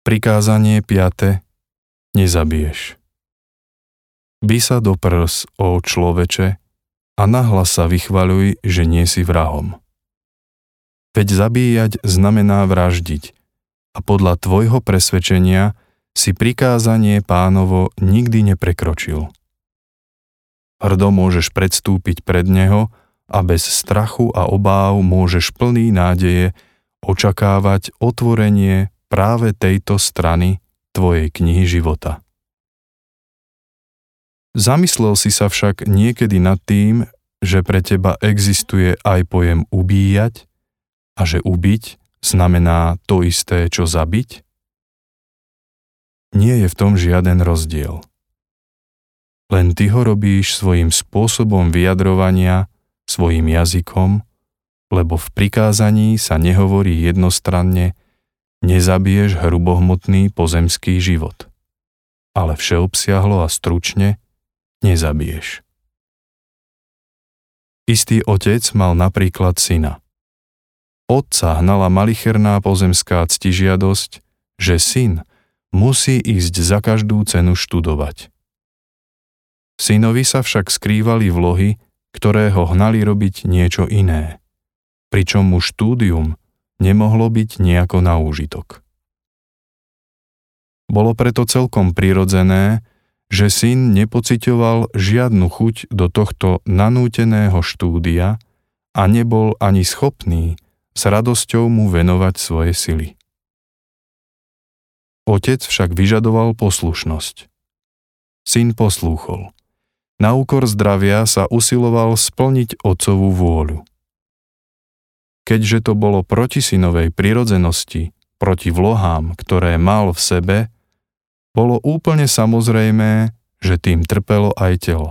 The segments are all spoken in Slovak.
Prikázanie 5. Nezabiješ. Bij sa do prs, ó človeče, a nahlas sa vychvaľuj, že nie si vrahom. Veď zabíjať znamená vraždiť, a podľa tvojho presvedčenia si prikázanie Pánovo nikdy neprekročil. Hrdo môžeš predstúpiť pred neho a bez strachu a obáv môžeš plný nádeje očakávať otvorenie práve tejto strany tvojej knihy života. Zamyslel si sa však niekedy nad tým, že pre teba existuje aj pojem ubíjať a že ubiť znamená to isté, čo zabiť? Nie je v tom žiaden rozdiel. Len ty ho robíš svojím spôsobom vyjadrovania, svojím jazykom, lebo v prikázaní sa nehovorí jednostranne nezabiješ hrubohmotný pozemský život, ale všeobsiahlo a stručne nezabiješ. Istý otec mal napríklad syna. Otca hnala malicherná pozemská ctižiadosť, že syn musí ísť za každú cenu študovať. Synovi sa však skrývali vlohy, ktoré ho hnali robiť niečo iné, pričom mu štúdium nemohlo byť nejako na úžitok. Bolo preto celkom prirodzené, že syn nepociťoval žiadnu chuť do tohto nanúteného štúdia a nebol ani schopný s radosťou mu venovať svoje sily. Otec však vyžadoval poslušnosť. Syn poslúchol. Na úkor zdravia sa usiloval splniť otcovú vôľu. Keďže to bolo proti synovej prirodzenosti, proti vlohám, ktoré mal v sebe, bolo úplne samozrejmé, že tým trpelo aj telo.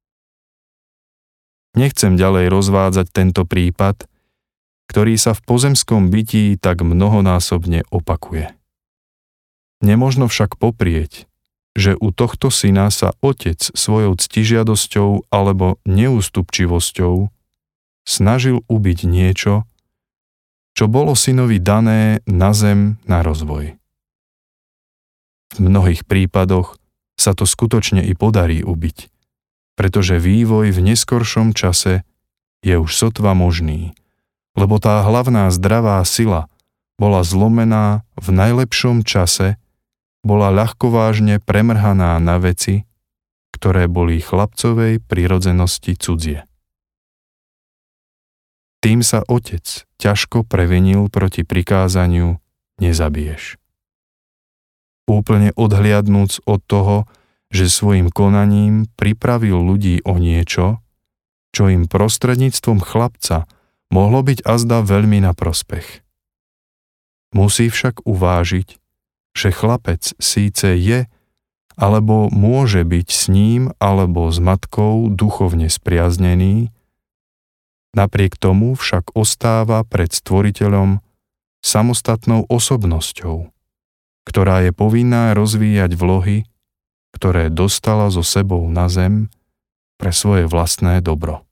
Nechcem ďalej rozvádzať tento prípad, ktorý sa v pozemskom bytí tak mnohonásobne opakuje. Nemožno však poprieť, že u tohto syna sa otec svojou ctižiadosťou alebo neústupčivosťou snažil ubiť niečo, čo bolo synovi dané na zem na rozvoj. V mnohých prípadoch sa to skutočne i podarí ubiť, pretože vývoj v neskoršom čase je už sotva možný, lebo tá hlavná zdravá sila bola zlomená v najlepšom čase, bola ľahkovážne premrhaná na veci, ktoré boli chlapcovej prirodzenosti cudzie. Tým sa otec ťažko previnil proti prikázaniu nezabiješ. Úplne odhliadnúc od toho, že svojim konaním pripravil ľudí o niečo, čo im prostredníctvom chlapca mohlo byť azda veľmi na prospech. Musí však uvážiť, že chlapec síce je, alebo môže byť s ním alebo s matkou duchovne spriaznený, napriek tomu však ostáva pred Stvoriteľom samostatnou osobnosťou, ktorá je povinná rozvíjať vlohy, ktoré dostala so sebou na zem pre svoje vlastné dobro.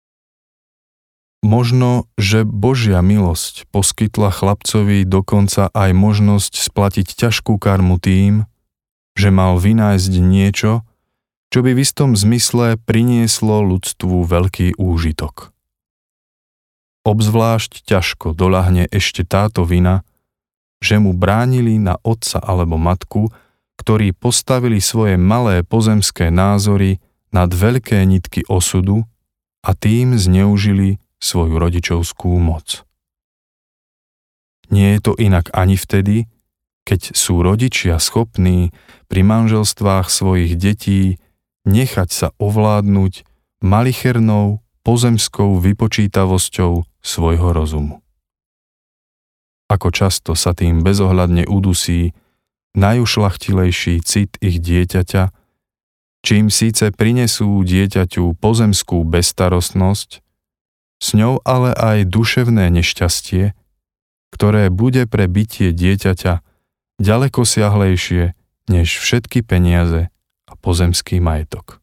Možno, že Božia milosť poskytla chlapcovi dokonca aj možnosť splatiť ťažkú karmu tým, že mal vynájsť niečo, čo by v istom zmysle prinieslo ľudstvu veľký úžitok. Obzvlášť ťažko doľahne ešte táto vina, že mu bránili na otca alebo matku, ktorí postavili svoje malé pozemské názory nad veľké nitky osudu a tým zneužili svoju rodičovskú moc. Nie je to inak ani vtedy, keď sú rodičia schopní pri manželstvách svojich detí nechať sa ovládnuť malichernou pozemskou vypočítavosťou svojho rozumu. Ako často sa tým bezohľadne udusí najušľachtilejší cit ich dieťaťa, čím síce prinesú dieťaťu pozemskú bezstarostnosť, s ňou ale aj duševné nešťastie, ktoré bude pre bytie dieťaťa ďaleko siahlejšie než všetky peniaze a pozemský majetok.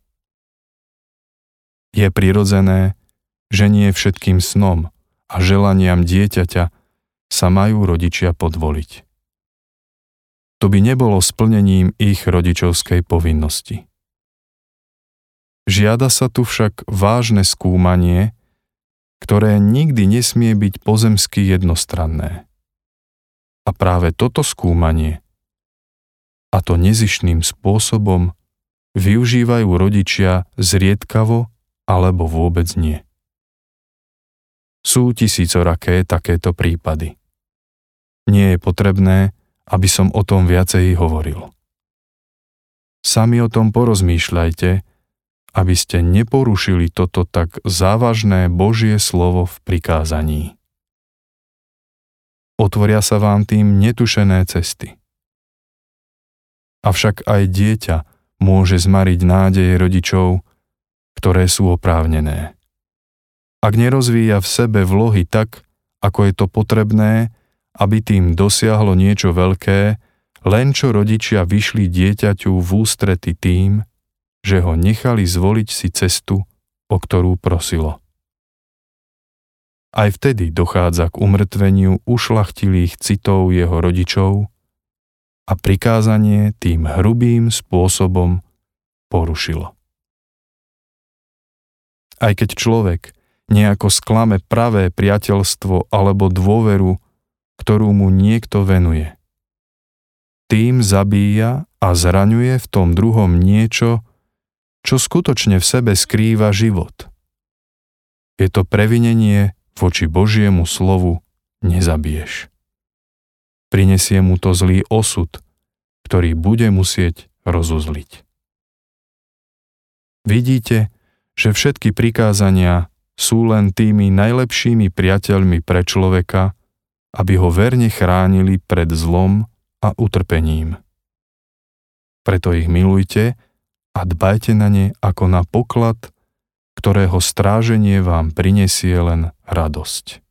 Je prirodzené, že nie všetkým snom a želaniam dieťaťa sa majú rodičia podvoliť. to by nebolo splnením ich rodičovskej povinnosti. Žiada sa tu však vážne skúmanie, ktoré nikdy nesmie byť pozemsky jednostranné. A práve toto skúmanie, a to nezištným spôsobom, využívajú rodičia zriedkavo alebo vôbec nie. Sú tisícoraké takéto prípady. Nie je potrebné, aby som o tom viacej hovoril. Sami o tom porozmýšľajte, aby ste neporušili toto tak závažné Božie slovo v prikázaní. Otvoria sa vám tým netušené cesty. Avšak aj dieťa môže zmariť nádeje rodičov, ktoré sú oprávnené. Ak nerozvíja v sebe vlohy tak, ako je to potrebné, aby tým dosiahlo niečo veľké, len čo rodičia vyšli dieťaťu v ústrety tým, že ho nechali zvoliť si cestu, o ktorú prosilo. Aj vtedy dochádza k umrtveniu ušľachtilých citov jeho rodičov a prikázanie tým hrubým spôsobom porušilo. Aj keď človek nejako sklame pravé priateľstvo alebo dôveru, ktorú mu niekto venuje, tým zabíja a zraňuje v tom druhom niečo, čo skutočne v sebe skrýva život. Je to previnenie voči Božiemu slovu nezabiješ. Prinesie mu to zlý osud, ktorý bude musieť rozuzliť. Vidíte, že všetky prikázania sú len tými najlepšími priateľmi pre človeka, aby ho verne chránili pred zlom a utrpením. Preto ich milujte a dbajte na ne ako na poklad, ktorého stráženie vám prinesie len radosť.